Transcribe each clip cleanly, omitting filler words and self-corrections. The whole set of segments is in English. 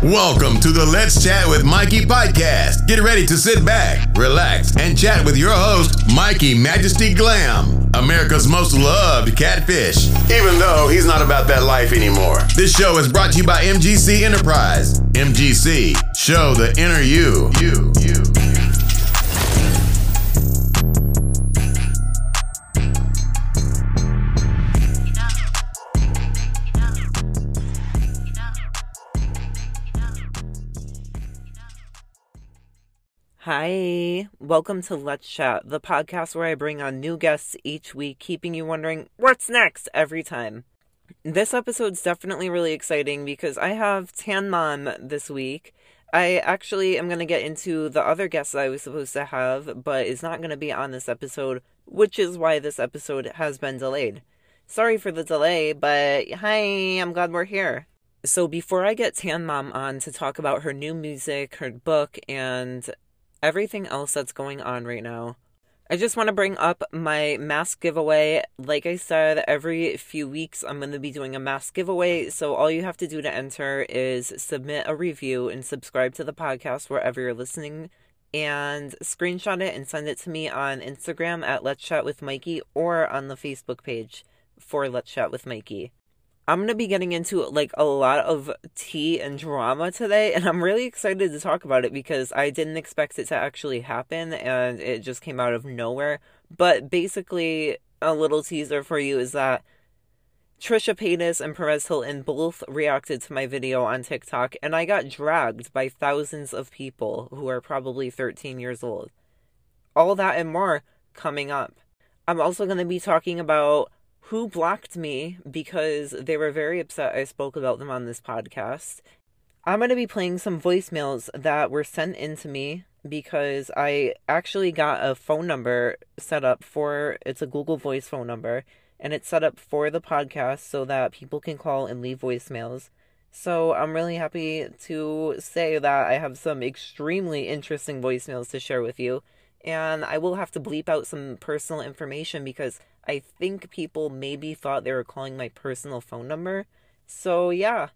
Welcome to the Let's Chat with Mikey podcast. Get ready to sit back, relax, and chat with your host, Mikey Majesty Glam, America's most loved catfish, even though he's not about that life anymore. This show is brought to you by MGC Enterprise. MGC, show the inner you. Hi, welcome to Let's Chat, the podcast where I bring on new guests each week, keeping you wondering what's next every time. This episode's definitely really exciting because I have Tan Mom this week. I actually am going to get into the other guests I was supposed to have, but is not going to be on this episode, which is why this episode has been delayed. Sorry for the delay, but hi, I'm glad we're here. So before I get Tan Mom on to talk about her new music, her book, and everything else that's going on right now, I just want to bring up my mask giveaway. Like I said, every few weeks I'm going to be doing a mask giveaway, so all you have to do to enter is submit a review and subscribe to the podcast wherever you're listening, and screenshot it and send it to me on Instagram at Let's Chat with Mikey or on the Facebook page for Let's Chat with Mikey. I'm going to be getting into a lot of tea and drama today, and I'm really excited to talk about it because I didn't expect it to actually happen, and it just came out of nowhere. But basically, a little teaser for you is that Trisha Paytas and Perez Hilton both reacted to my video on TikTok, and I got dragged by thousands of people who are probably 13 years old. All that and more coming up. I'm also going to be talking about who blocked me because they were very upset I spoke about them on this podcast. I'm going to be playing some voicemails that were sent in to me because I actually got a phone number set up for, it's a Google Voice phone number, and it's set up for the podcast so that people can call and leave voicemails. So I'm really happy to say that I have some extremely interesting voicemails to share with you. And I will have to bleep out some personal information because I think people maybe thought they were calling my personal phone number. So yeah,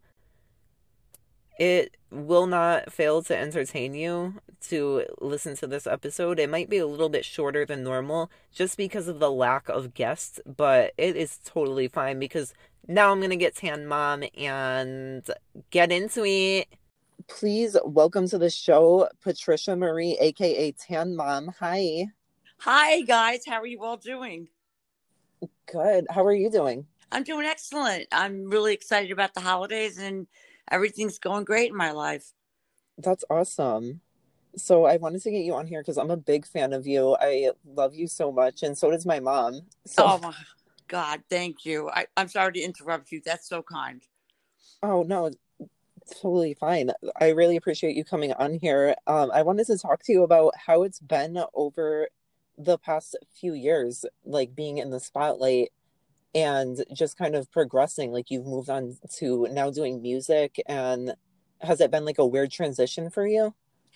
it will not fail to entertain you to listen to this episode. It might be a little bit shorter than normal just because of the lack of guests, but it is totally fine because now I'm going to get Tan Mom and get into it. Please welcome to the show, Patricia Marie, aka Tan Mom. Hi. Hi, guys. How are you all doing? Good. How are you doing? I'm doing excellent. I'm really excited about the holidays and everything's going great in my life. That's awesome. So I wanted to get you on here because I'm a big fan of you. I love you so much, and so does my mom. Oh, my God. Thank you. I'm sorry to interrupt you. That's so kind. Oh, no. Totally fine. I really appreciate you coming on here. I wanted to talk to you about how it's been over the past few years, like being in the spotlight and just kind of progressing. Like you've moved on to now doing music, and has it been like a weird transition for you?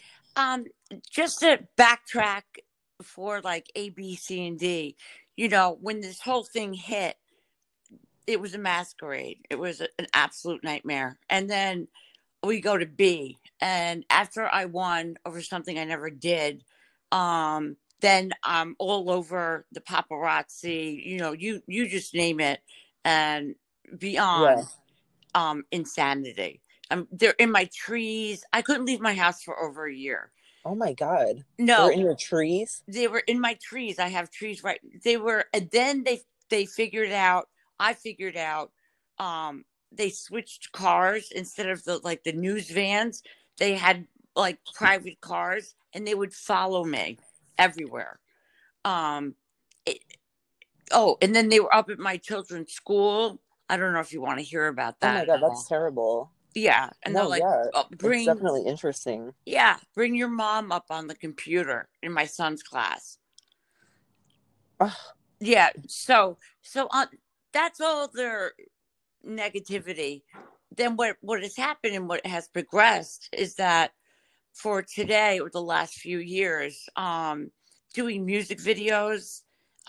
Just to backtrack for like A, B, C, and D, when this whole thing hit, it was a masquerade. It was an absolute nightmare. And then we go to B. And after I won over something I never did, then I'm all over the paparazzi, you just name it, and beyond. Insanity. They're in my trees. I couldn't leave my house for over a year. Oh my God. No. They're in your trees? They were in my trees. I have trees right. They were, and then they figured out, I figured out, they switched cars instead of the news vans. They had like private cars, and they would follow me everywhere. And then they were up at my children's school. I don't know if you want to hear about that. Oh my God, that's terrible. Yeah, and they're like, it's definitely interesting. Yeah, bring your mom up on the computer in my son's class. Yeah, so that's all their negativity. Then what has happened and what has progressed is that for today or the last few years, doing music videos.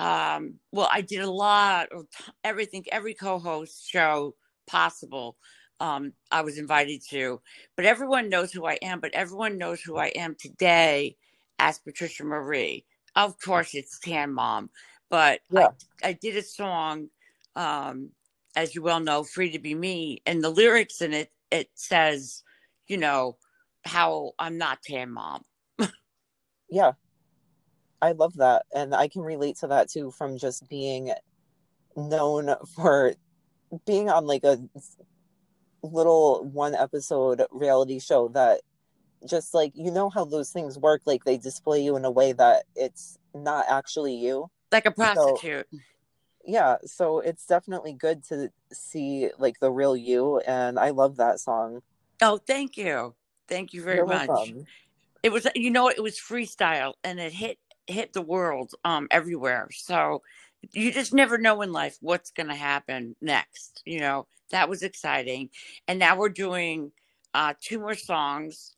I did a lot of everything, every co-host show possible. I was invited to. But everyone knows who I am. But everyone knows who I am today as Patricia Marie. Of course, it's Tan Mom. But Yeah. I did a song, as you well know, "Free to Be Me," and the lyrics in it says, you know, how I'm not Tan Mom. Yeah. I love that. And I can relate to that too, from just being known for being on like a little one episode reality show that just like, you know how those things work, like they display you in a way that it's not actually you. Like a So prostitute. yeah, so it's definitely good to see like the real you, and I love that song. Oh, thank you. Thank you very You're much. welcome. It was, it was freestyle and it hit the world everywhere. So you just never know in life what's going to happen next. That was exciting. And now we're doing two more songs.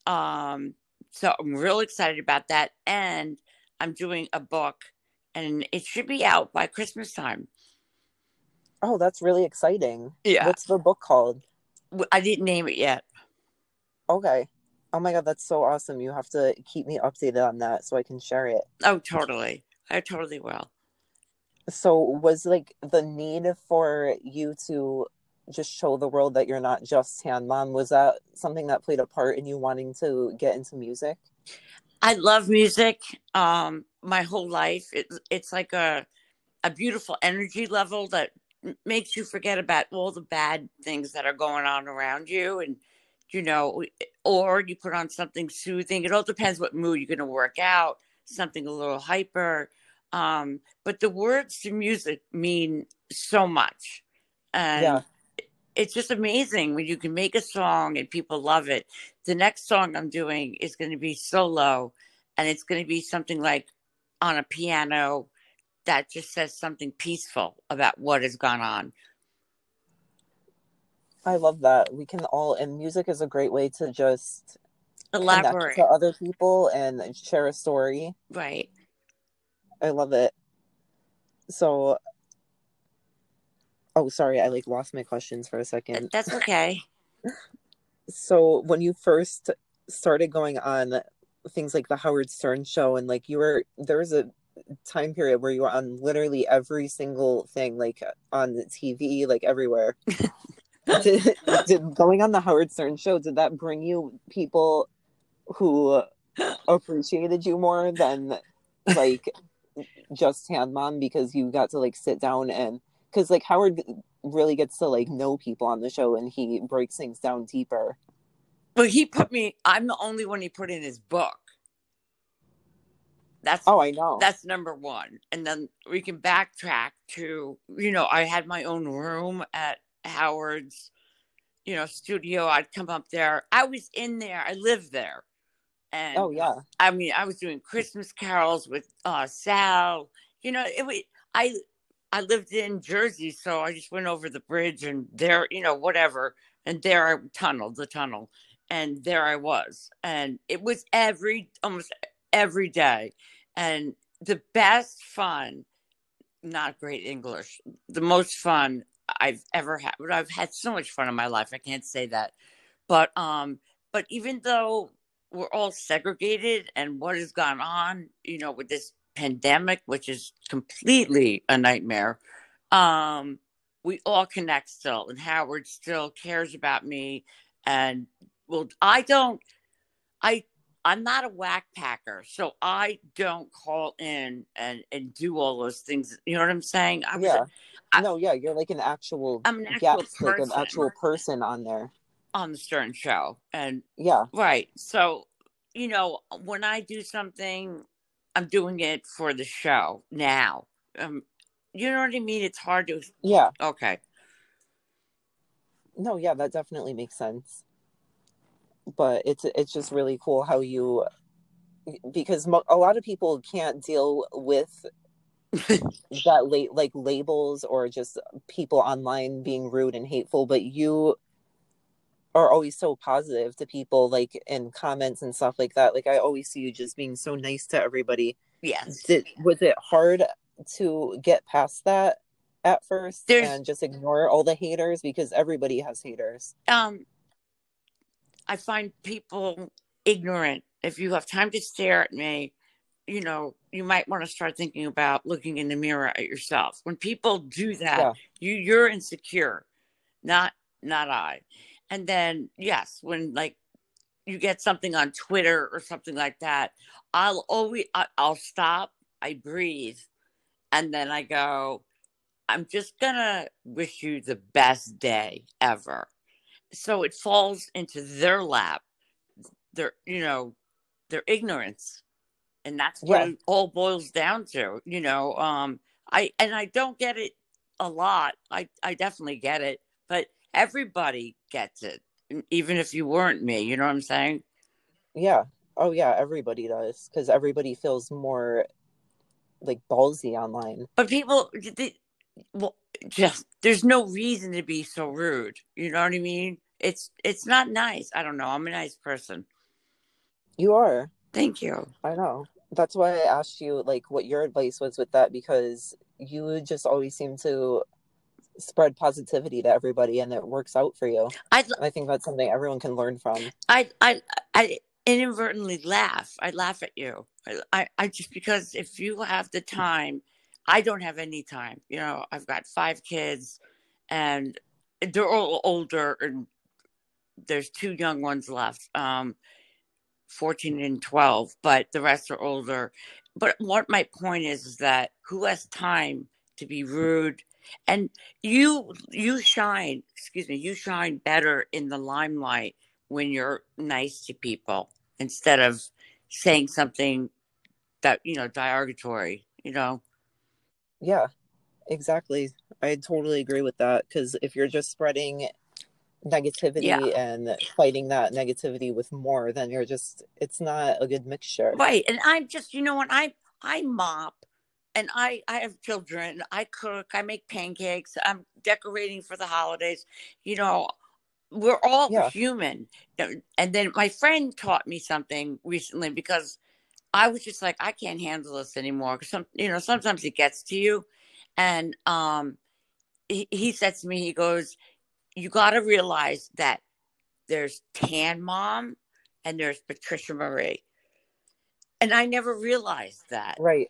So I'm real excited about that. And I'm doing a book and it should be out by Christmas time. Oh, that's really exciting. Yeah. What's the book called? I didn't name it yet. Okay. Oh my God, that's so awesome. You have to keep me updated on that so I can share it. Oh, totally. I totally will. So was like the need for you to just show the world that you're not just Tan Mom, was that something that played a part in you wanting to get into music? I love music. My whole life, it's like a beautiful energy level that makes you forget about all the bad things that are going on around you, and or you put on something soothing. It all depends what mood you're going to work out. Something a little hyper, but the words to music mean so much, and Yeah. it's just amazing when you can make a song and people love it. The next song I'm doing is going to be solo, and it's going to be something like on a piano that just says something peaceful about what has gone on. I love that. We can all, and music is a great way to just connect to Elaborate. other people and share a story. Right. I love it. So, oh, sorry, I like lost my questions for a second. That's okay. So, when you first started going on things like the Howard Stern show, and like there was a time period where you were on literally every single thing, like on the TV, like everywhere. Did going on the Howard Stern show, did that bring you people who appreciated you more than like just Tan Mom, because you got to like sit down, and because like Howard really gets to like know people on the show and he breaks things down deeper. But I'm the only one he put in his book. I know. That's number one. And then we can backtrack to, I had my own room at Howard's, studio. I'd come up there. I was in there. I lived there. And oh yeah. I mean, I was doing Christmas carols with Sal. I lived in Jersey, so I just went over the bridge and there, whatever. And there I tunneled the tunnel. And there I was. And it was almost every day. And the best fun, not great English, the most fun I've ever had. But I've had so much fun in my life. I can't say that. But even though we're all segregated and what has gone on, with this pandemic, which is completely a nightmare, we all connect still. And Howard still cares about me. And I'm not a whack packer, so I don't call in and do all those things. You know what I'm saying? Yeah. You're like an actual I'm an actual guest, like an person actual person on there. on the Stern Show. And Yeah. right. So, when I do something, I'm doing it for the show now. You know what I mean? It's hard to. Yeah. Okay. No, yeah, that definitely makes sense. But it's just really cool how you, because a lot of people can't deal with that like labels or just people online being rude and hateful, but you are always so positive to people, like in comments and stuff like that. Like I always see you just being so nice to everybody. Yes. Was it hard to get past that at first There's and just ignore all the haters, because everybody has haters. I find people ignorant. If you have time to stare at me, you might want to start thinking about looking in the mirror at yourself. When people do that, Yeah. you're insecure, not I. And then yes, when like you get something on Twitter or something like that, I'll stop, I breathe, and then I go, I'm just gonna wish you the best day ever. So it falls into their lap, their their ignorance, and that's what Yeah. it all boils down to. I don't get it a lot. I definitely get it, but everybody gets it, even if you weren't me. You know what I'm saying? Yeah. Oh yeah, everybody does, because everybody feels more like ballsy online. But people, well, just there's no reason to be so rude. You know what I mean? It's not nice. I don't know. I'm a nice person. You are. Thank you. I know. That's why I asked you like what your advice was with that, because you just always seem to spread positivity to everybody and it works out for you. I I think that's something everyone can learn from. I inadvertently laugh. I laugh at you. I just because if you have the time, I don't have any time. I've got 5 kids, and they're all older, and there's 2 young ones left, 14 and 12, but the rest are older. But what my point is that who has time to be rude? And you shine, excuse me, you shine better in the limelight when you're nice to people instead of saying something that, derogatory. Yeah, exactly. I totally agree with that, because if you're just spreading Yeah. negativity and fighting that negativity with more, then it's not a good mixture. Right. And I'm just, what I mop, and I have children. I cook, I make pancakes, I'm decorating for the holidays. You know, we're all Yeah. human. And then my friend taught me something recently, because I was just like, I can't handle this anymore. Because sometimes it gets to you. And he said to me, he goes, you got to realize that there's Tan Mom and there's Patricia Marie. And I never realized that. Right.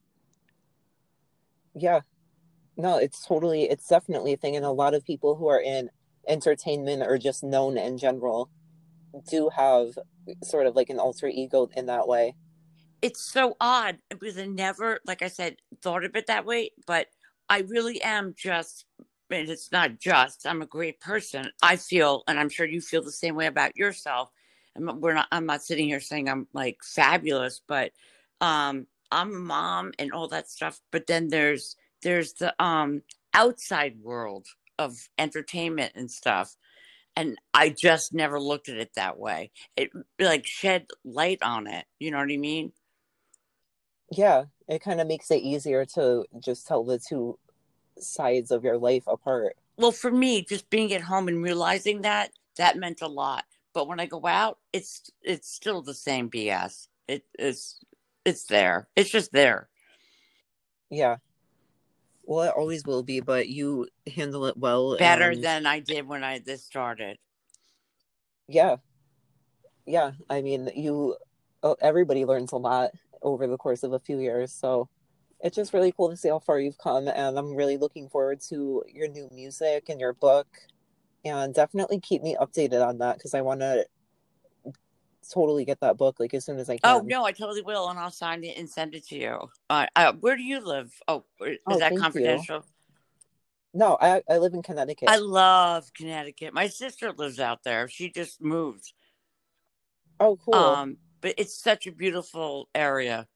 Yeah. No, it's definitely a thing. And a lot of people who are in entertainment or just known in general do have sort of like an alter ego in that way. It's so odd because I never, like I said, thought of it that way. But I really am just, and it's not just, I'm a great person. I feel, and I'm sure you feel the same way about yourself. I'm not sitting here saying I'm like fabulous, but I'm a mom and all that stuff. But then there's the outside world of entertainment and stuff. And I just never looked at it that way. It like shed light on it. You know what I mean? Yeah, it kind of makes it easier to just tell the two sides of your life apart. Well, for me, just being at home and realizing that meant a lot. But when I go out, it's still the same BS. It's there. It's just there. Yeah. Well, it always will be, but you handle it well. Better And than I did when this started. yeah. Yeah. I mean, everybody learns a lot over the course of a few years. So it's just really cool to see how far you've come. And I'm really looking forward to your new music and your book. And definitely keep me updated on that, because I want to totally get that book like as soon as I Oh can. no, I totally will, and I'll sign it and send it to you. Where do you live? Oh, is that Thank confidential? you. No, I live in Connecticut. I love Connecticut. My sister lives out there. She just moved. Oh, cool. But it's such a beautiful area.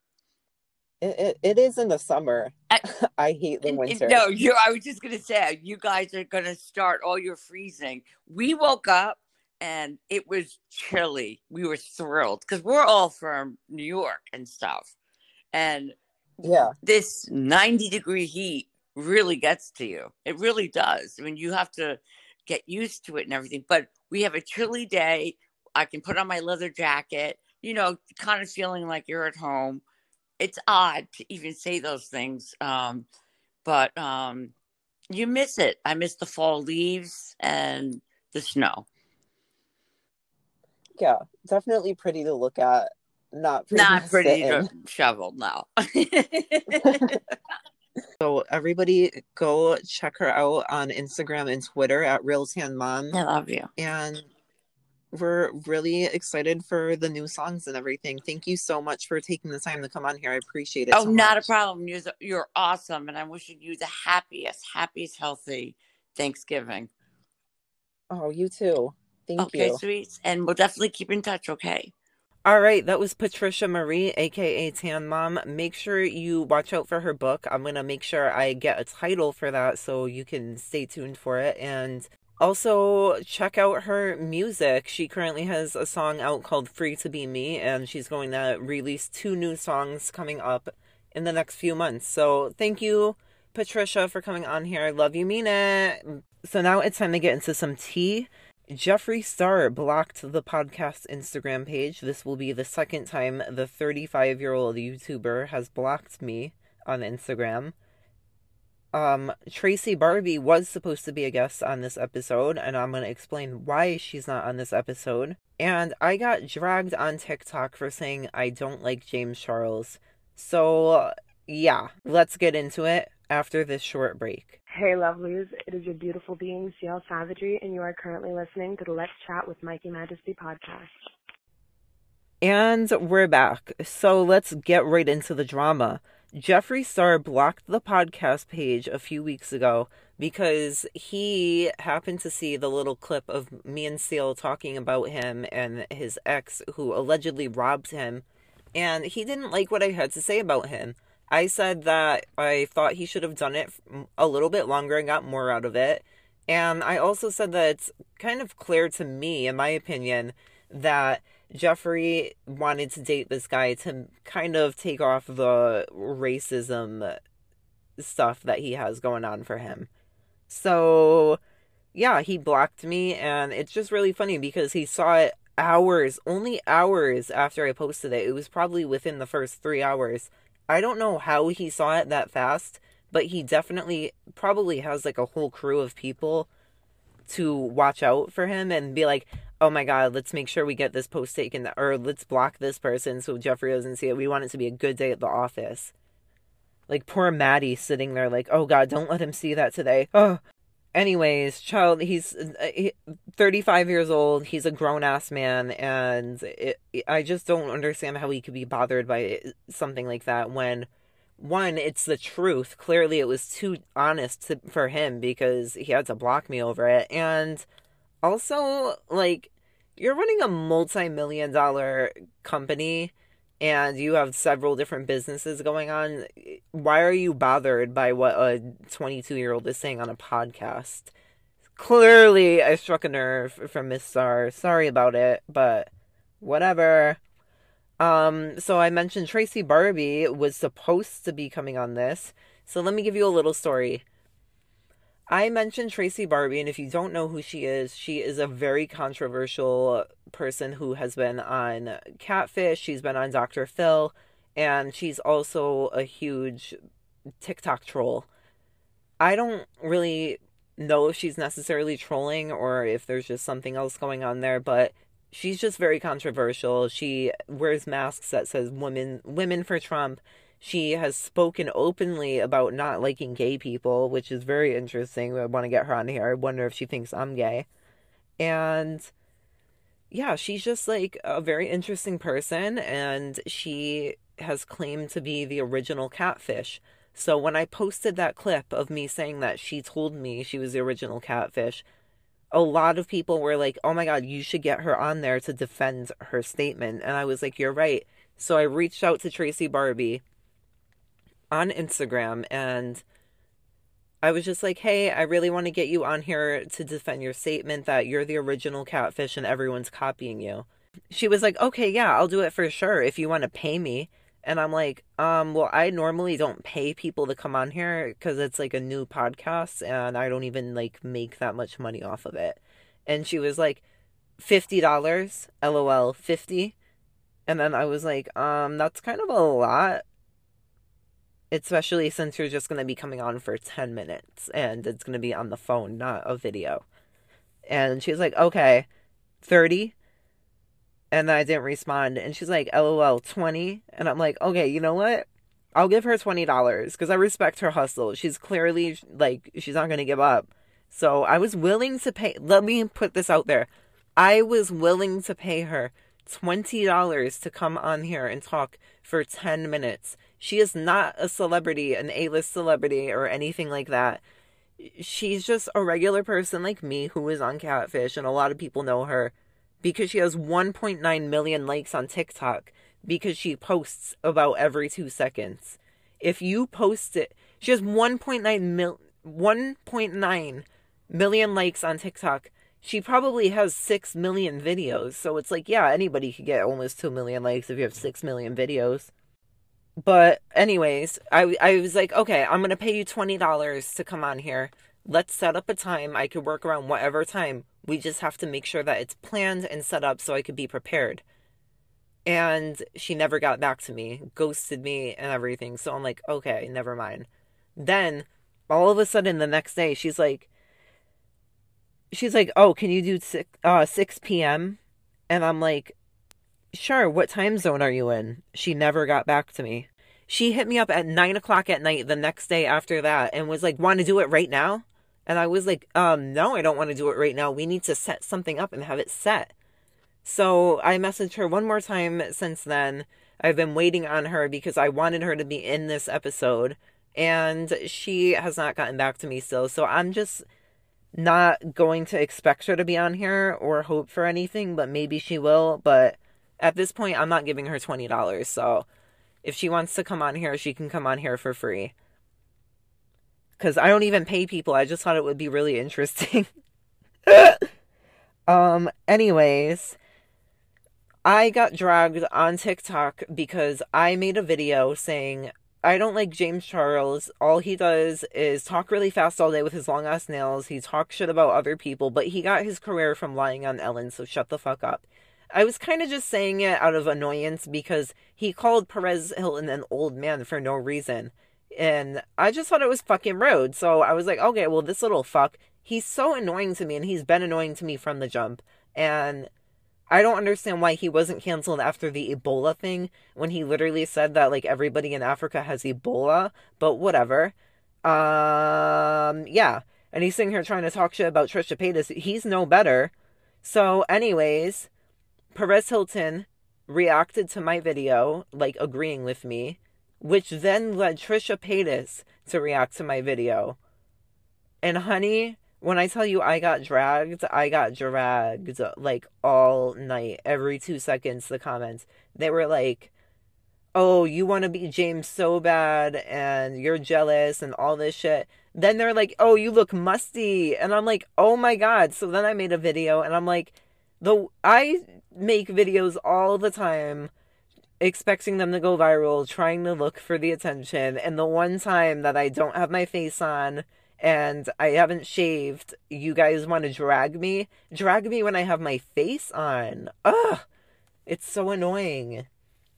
It is in the summer. I hate the winter. No, I was just gonna say, you guys are gonna start all your freezing. We woke up and it was chilly. We were thrilled because we're all from New York and stuff, and Yeah. this 90-degree heat really gets to you. It really does. I mean, you have to get used to it and everything. But we have a chilly day. I can put on my leather jacket. Kind of feeling like you're at home. It's odd to even say those things. but you miss it. I miss the fall leaves and the snow. Yeah, definitely pretty to look at. Not pretty Not to pretty sit in. to shovel, no. So everybody go check her out on Instagram and Twitter at RealTanMom. I love you. And we're really excited for the new songs and everything. Thank you so much for taking the time to come on here. I appreciate it so much. Not a problem. You're awesome. And I'm wishing you the happiest, healthy Thanksgiving. Oh, you too. Thank you. Okay, sweets. And we'll definitely keep in touch, okay? All right, that was Patricia Marie, aka Tan Mom. Make sure you watch out for her book. I'm going to make sure I get a title for that so you can stay tuned for it. And also check out her music. She currently has a song out called Free to Be Me, and she's going to release 2 new songs coming up in the next few months. So thank you, Patricia, for coming on here. I love you, mean it. So now it's time to get into some tea. Jeffree Star blocked the podcast Instagram page. This will be the second time the 35-year-old YouTuber has blocked me on Instagram. Tracy Barbie was supposed to be a guest on this episode, and I'm going to explain why she's not on this episode. And I got dragged on TikTok for saying I don't like James Charles. So, yeah, let's get into it after this short break. Hey lovelies, it is your beautiful being, CL Savagery, and you are currently listening to the Let's Chat with Mikey Majesty podcast. And we're back. So let's get right into the drama. Jeffree Star blocked the podcast page a few weeks ago because he happened to see the little clip of me and Seal talking about him and his ex who allegedly robbed him, and he didn't like what I had to say about him. I said that I thought he should have done it a little bit longer and got more out of it. And I also said that it's kind of clear to me, in my opinion, that Jeffree wanted to date this guy to kind of take off the racism stuff that he has going on for him. So, yeah, he blocked me, and it's just really funny because he saw it only hours after I posted it. It was probably within the first 3 hours. I don't know how he saw it that fast, but he definitely probably has like a whole crew of people to watch out for him and be like, oh my God, let's make sure we get this post taken, or let's block this person so Jeffree doesn't see it. We want it to be a good day at the office. Like poor Maddie sitting there like, oh God, don't let him see that today. Oh. Anyways, he's 35 years old. He's a grown-ass man, and I just don't understand how he could be bothered by something like that when, one, it's the truth. Clearly, it was too honest for him because he had to block me over it. And also, like, you're running a multi-million-dollar company, and you have several different businesses going on. Why are you bothered by what a 22-year-old is saying on a podcast? Clearly, I struck a nerve from Miss Star. Sorry about it, but whatever. So I mentioned Tracy Barbie was supposed to be coming on this. So let me give you a little story. I mentioned Tracy Barbie, and if you don't know who she is a very controversial person who has been on Catfish. She's been on Dr. Phil, and she's also a huge TikTok troll. I don't really know if she's necessarily trolling or if there's just something else going on there, but she's just very controversial. She wears masks that says women for Trump. She has spoken openly about not liking gay people, which is very interesting. I want to get her on here. I wonder if she thinks I'm gay. And yeah, she's just like a very interesting person, and she has claimed to be the original Catfish. So when I posted that clip of me saying that she told me she was the original Catfish, a lot of people were like, oh my God, you should get her on there to defend her statement. And I was like, you're right. So I reached out to Tracy Barbie on Instagram, and I was just like, hey, I really want to get you on here to defend your statement that you're the original Catfish and everyone's copying you. She was like, okay, yeah, I'll do it for sure if you want to pay me. And I'm like, well, I normally don't pay people to come on here because it's like a new podcast and I don't even like make that much money off of it. And she was like, $50, LOL, 50. And then I was like, that's kind of a lot. especially since you're just going to be coming on for 10 minutes and it's going to be on the phone, not a video. And she was like, okay, 30. And then I didn't respond. And she's like, LOL, 20. And I'm like, okay, you know what? I'll give her $20 because I respect her hustle. She's clearly, like, she's not going to give up. So I was willing to pay. Let me put this out there. I was willing to pay her $20 to come on here and talk for 10 minutes. She is not a celebrity, an A-list celebrity or anything like that. She's just a regular person like me who is on Catfish, and a lot of people know her because she has 1.9 million likes on TikTok because she posts about every 2 seconds. If you post it, she has 1.9 million likes on TikTok. She probably has 6 million videos. So it's like, yeah, anybody could get almost 2 million likes if you have 6 million videos. But anyways, I was like, okay, I'm going to pay you $20 to come on here. Let's set up a time. I could work around whatever time. We just have to make sure that it's planned and set up so I could be prepared. And she never got back to me, ghosted me and everything. So I'm like, okay, never mind. Then all of a sudden the next day, she's like, oh, can you do 6 p.m.? And I'm like, sure, what time zone are you in? She never got back to me. She hit me up at 9 o'clock at night the next day after that and was like, want to do it right now? And I was like, no, I don't want to do it right now. We need to set something up and have it set. So I messaged her one more time since then. I've been waiting on her because I wanted her to be in this episode. And she has not gotten back to me still. So I'm just not going to expect her to be on here or hope for anything. But maybe she will. But at this point, I'm not giving her $20. So if she wants to come on here, she can come on here for free. Because I don't even pay people. I just thought it would be really interesting. Anyways, I got dragged on TikTok because I made a video saying, I don't like James Charles. All he does is talk really fast all day with his long ass nails. He talks shit about other people, but he got his career from lying on Ellen, so shut the fuck up. I was kind of just saying it out of annoyance because he called Perez Hilton an old man for no reason. And I just thought it was fucking rude. So I was like, okay, well, this little fuck, he's so annoying to me and he's been annoying to me from the jump. And I don't understand why he wasn't canceled after the Ebola thing when he literally said that, like, everybody in Africa has Ebola, but whatever. Yeah. And he's sitting here trying to talk shit about Trisha Paytas. He's no better. So anyways, Perez Hilton reacted to my video, like, agreeing with me, which then led Trisha Paytas to react to my video. And honey, when I tell you I got dragged, like, all night. Every 2 seconds, the comments. They were like, oh, you want to be James so bad, and you're jealous, and all this shit. Then they're like, oh, you look musty. And I'm like, oh my God. So then I made a video, and I'm like, I make videos all the time, expecting them to go viral, trying to look for the attention. And the one time that I don't have my face on and I haven't shaved, you guys want to drag me? Drag me when I have my face on. Ugh! It's so annoying.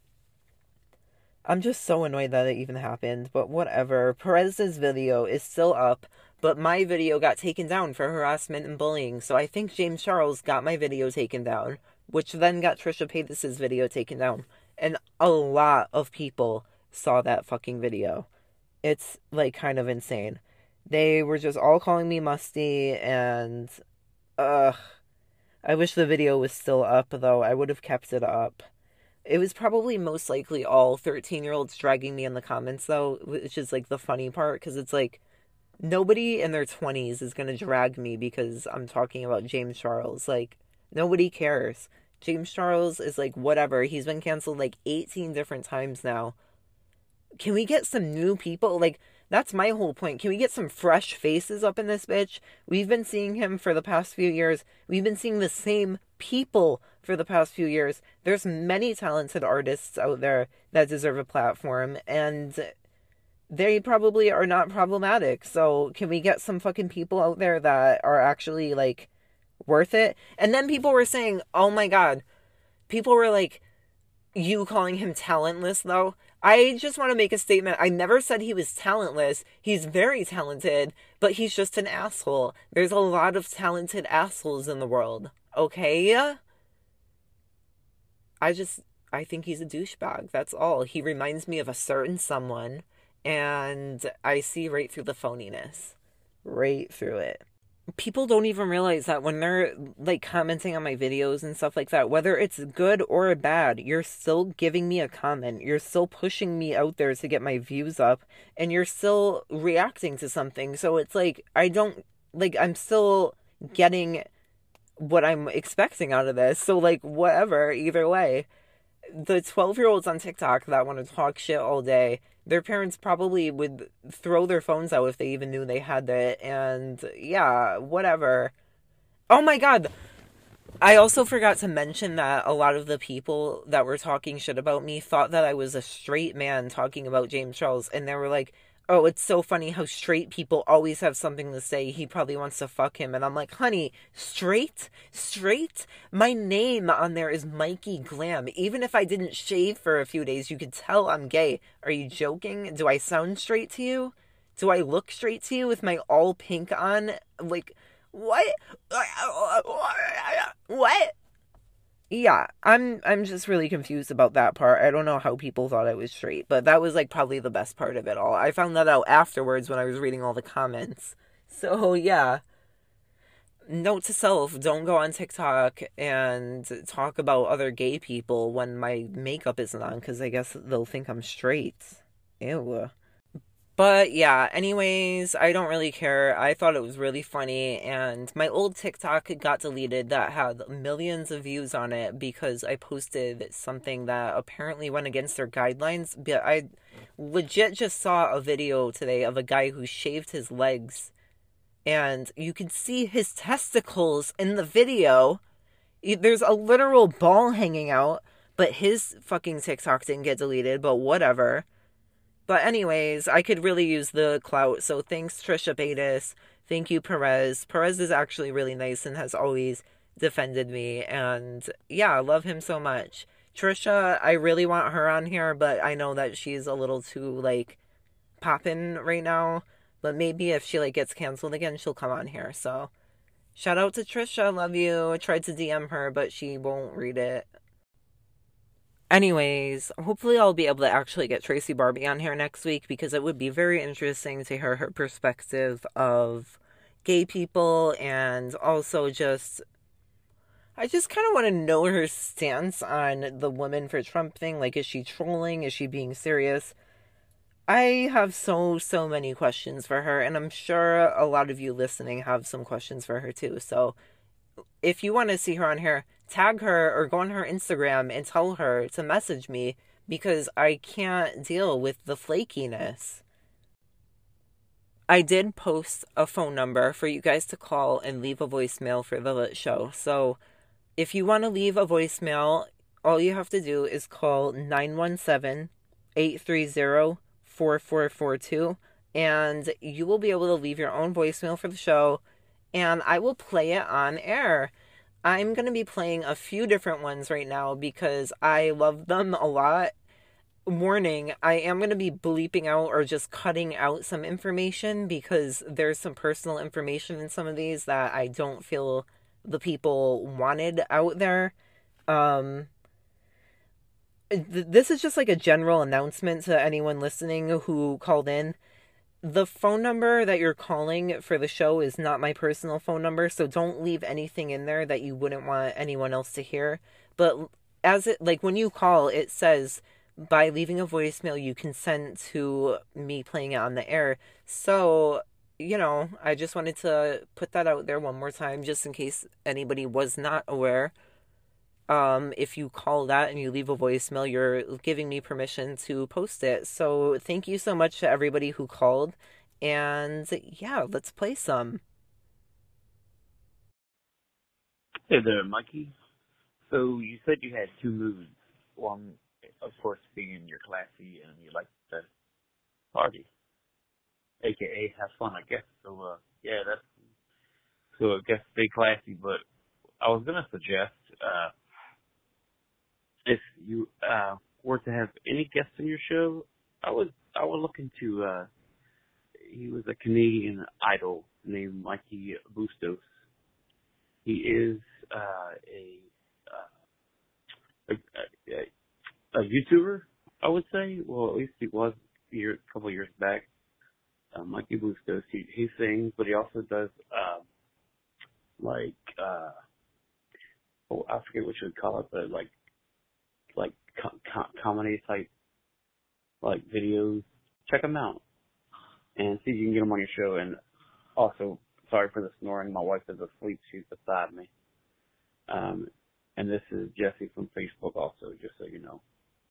I'm just so annoyed that it even happened, but whatever. Perez's video is still up, but my video got taken down for harassment and bullying, so I think James Charles got my video taken down, which then got Trisha Paytas' video taken down. And a lot of people saw that fucking video. It's, like, kind of insane. They were just all calling me musty, and, I wish the video was still up, though. I would have kept it up. It was probably most likely all 13-year-olds dragging me in the comments, though, which is, like, the funny part, because it's, like, nobody in their 20s is going to drag me because I'm talking about James Charles. Like, nobody cares. James Charles is, like, whatever. He's been canceled, like, 18 different times now. Can we get some new people? Like, that's my whole point. Can we get some fresh faces up in this bitch? We've been seeing him for the past few years. We've been seeing the same people for the past few years. There's many talented artists out there that deserve a platform, and they probably are not problematic. So can we get some fucking people out there that are actually, like, worth it? And then people were saying, oh my God, people were like, you calling him talentless, though? I just want to make a statement. I never said he was talentless. He's very talented, but he's just an asshole. There's a lot of talented assholes in the world. Okay? I think he's a douchebag. That's all. He reminds me of a certain someone, and I see right through the phoniness. Right through it. People don't even realize that when they're like commenting on my videos and stuff like that, whether it's good or bad, you're still giving me a comment. You're still pushing me out there to get my views up, and you're still reacting to something. So it's like, I'm still getting what I'm expecting out of this. So like, whatever, either way. The 12-year-olds on TikTok that want to talk shit all day, their parents probably would throw their phones out if they even knew they had it. And yeah, whatever. Oh my God. I also forgot to mention that a lot of the people that were talking shit about me thought that I was a straight man talking about James Charles. And they were like, oh, it's so funny how straight people always have something to say. He probably wants to fuck him. And I'm like, honey, straight? My name on there is Mikey Glam. Even if I didn't shave for a few days, you could tell I'm gay. Are you joking? Do I sound straight to you? Do I look straight to you with my all pink on? Like, what? What? Yeah, I'm just really confused about that part. I don't know how people thought I was straight, but that was like probably the best part of it all. I found that out afterwards when I was reading all the comments. So yeah. Note to self, don't go on TikTok and talk about other gay people when my makeup isn't on, because I guess they'll think I'm straight. Ew. But yeah, anyways, I don't really care. I thought it was really funny, and my old TikTok got deleted that had millions of views on it because I posted something that apparently went against their guidelines. But I legit just saw a video today of a guy who shaved his legs, and you can see his testicles in the video. There's a literal ball hanging out, but his fucking TikTok didn't get deleted, but whatever. But anyways, I could really use the clout, so thanks Trisha Paytas. Thank you, Perez. Perez is actually really nice and has always defended me, and yeah, I love him so much. Trisha, I really want her on here, but I know that she's a little too, like, poppin' right now. But maybe if she, like, gets canceled again, she'll come on here, so. Shout out to Trisha, love you. I tried to DM her, but she won't read it. Anyways, hopefully I'll be able to actually get Tracy Barbie on here next week, because it would be very interesting to hear her perspective of gay people, and also I just kind of want to know her stance on the Women for Trump thing. Like, is she trolling? Is she being serious? I have so many questions for her, and I'm sure a lot of you listening have some questions for her too. So if you want to see her on here, tag her or go on her Instagram and tell her to message me, because I can't deal with the flakiness. I did post a phone number for you guys to call and leave a voicemail for the Lit Show. So if you want to leave a voicemail, all you have to do is call 917-830-4442, and you will be able to leave your own voicemail for the show, and I will play it on air. I'm going to be playing a few different ones right now because I love them a lot. Warning, I am going to be bleeping out or just cutting out some information because there's some personal information in some of these that I don't feel the people wanted out there. This is just like a general announcement to anyone listening who called in. The phone number that you're calling for the show is not my personal phone number, so don't leave anything in there that you wouldn't want anyone else to hear. But when you call, it says, by leaving a voicemail, you consent to me playing it on the air. So, I just wanted to put that out there one more time, just in case anybody was not aware. If you call that and you leave a voicemail, you're giving me permission to post it. So thank you so much to everybody who called. And yeah, let's play some. Hey there, Mikey. So you said you had two moods. One, of course, being you're classy and you like to party, aka have fun, I guess. So yeah, that's so I guess stay classy. But I was gonna suggest if you were to have any guests on your show, I would look into. He was a Canadian idol named Mikey Bustos. He is a YouTuber, I would say. Well, at least he was a couple of years back. Mikey Bustos. He sings, but he also does I forget what you would call it, but like comedy type videos. Check him out and see if you can get him on your show. And also, sorry for the snoring. My wife is asleep. She's beside me. And this is Jesse from Facebook also, just so you know.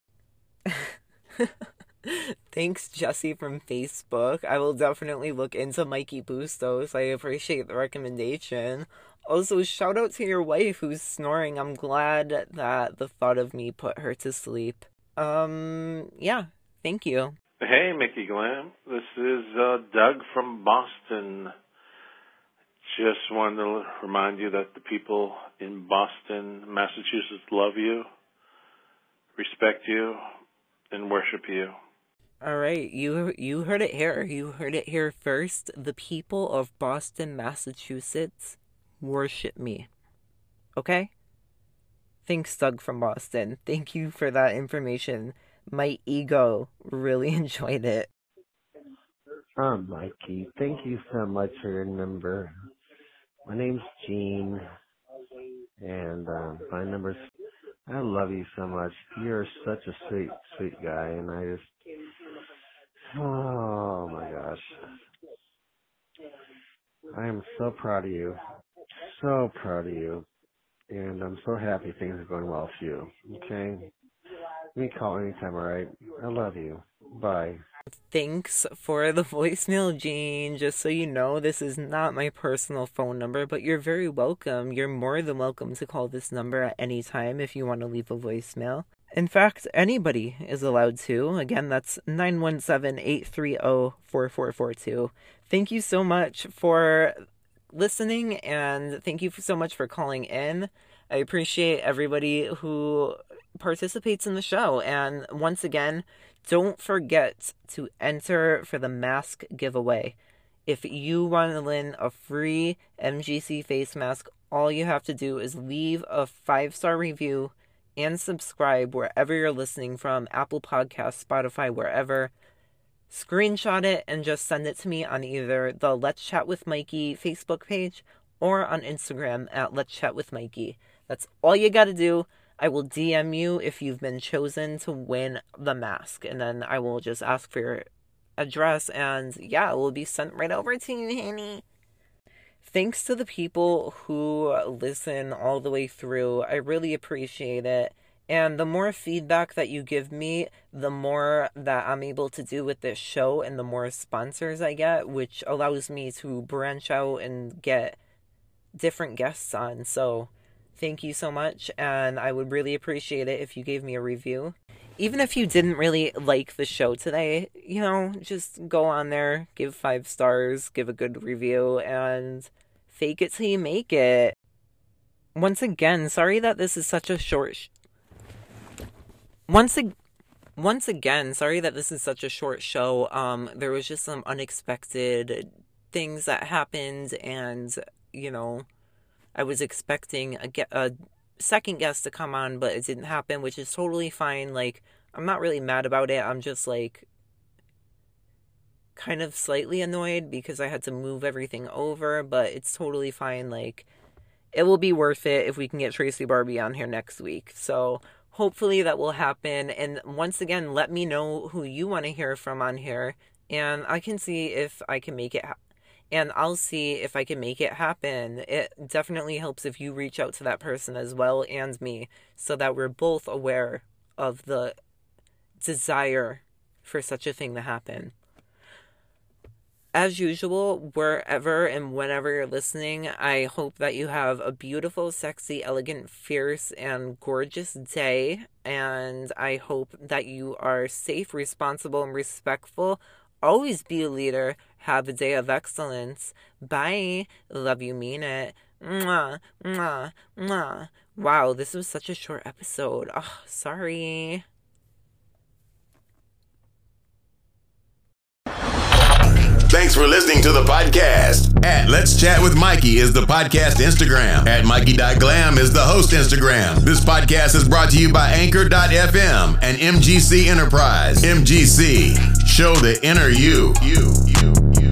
Thanks, Jesse from Facebook. I will definitely look into Mikey Bustos. I appreciate the recommendation. Also, shout out to your wife who's snoring. I'm glad that the thought of me put her to sleep. Yeah, thank you. Hey, Mickey Glam. This is Doug from Boston. Just wanted to remind you that the people in Boston, Massachusetts love you, respect you, and worship you. All right, you heard it here. You heard it here first. The people of Boston, Massachusetts worship me. Okay? Thanks, Doug from Boston. Thank you for that information. My ego really enjoyed it. Mikey, thank you so much for your number. My name's Gene, and my number's... I love you so much. You're such a sweet, sweet guy, and I just... Oh, my gosh. I am so proud of you. So proud of you. And I'm so happy things are going well for you. Okay? Give me a call anytime, alright? I love you. Bye. Thanks for the voicemail, Gene. Just so you know, this is not my personal phone number, but you're very welcome. You're more than welcome to call this number at any time if you want to leave a voicemail. In fact, anybody is allowed to. Again, that's 917-830-4442. Thank you so much for listening, and thank you so much for calling in. I appreciate everybody who participates in the show. And once again, don't forget to enter for the mask giveaway. If you want to win a free MGC face mask, all you have to do is leave a 5-star review and subscribe wherever you're listening from, Apple Podcasts, Spotify, wherever. Screenshot it and just send it to me on either the Let's Chat with Mikey Facebook page or on Instagram at Let's Chat with Mikey. That's all you gotta do. I will DM you if you've been chosen to win the mask, and then I will just ask for your address, and yeah, it will be sent right over to you, honey. Thanks to the people who listen all the way through. I really appreciate it. And the more feedback that you give me, the more that I'm able to do with this show and the more sponsors I get, which allows me to branch out and get different guests on. So thank you so much, and I would really appreciate it if you gave me a review. Even if you didn't really like the show today, you know, just go on there, give 5 stars, give a good review, and fake it till you make it. Once again, sorry that this is such a short... Once again, sorry that this is such a short show. There was just some unexpected things that happened, and, you know, I was expecting a second guest to come on, but it didn't happen, which is totally fine. Like, I'm not really mad about it. I'm just, like, kind of slightly annoyed because I had to move everything over, but it's totally fine. Like, it will be worth it if we can get Tracy Barbie on here next week. So hopefully that will happen. And once again, let me know who you want to hear from on here, and I can see if I can make it happen. And I'll see if I can make it happen. It definitely helps if you reach out to that person as well, and me, so that we're both aware of the desire for such a thing to happen. As usual, wherever and whenever you're listening, I hope that you have a beautiful, sexy, elegant, fierce, and gorgeous day. And I hope that you are safe, responsible, and respectful. Always be a leader. Have a day of excellence. Bye. Love you, mean it. Mwah, mwah, mwah. Wow, this was such a short episode. Oh, sorry. Thanks for listening to the podcast. At Let's Chat with Mikey is the podcast Instagram. At Mikey.glam is the host Instagram. This podcast is brought to you by Anchor.fm and MGC Enterprise. MGC, show the inner you.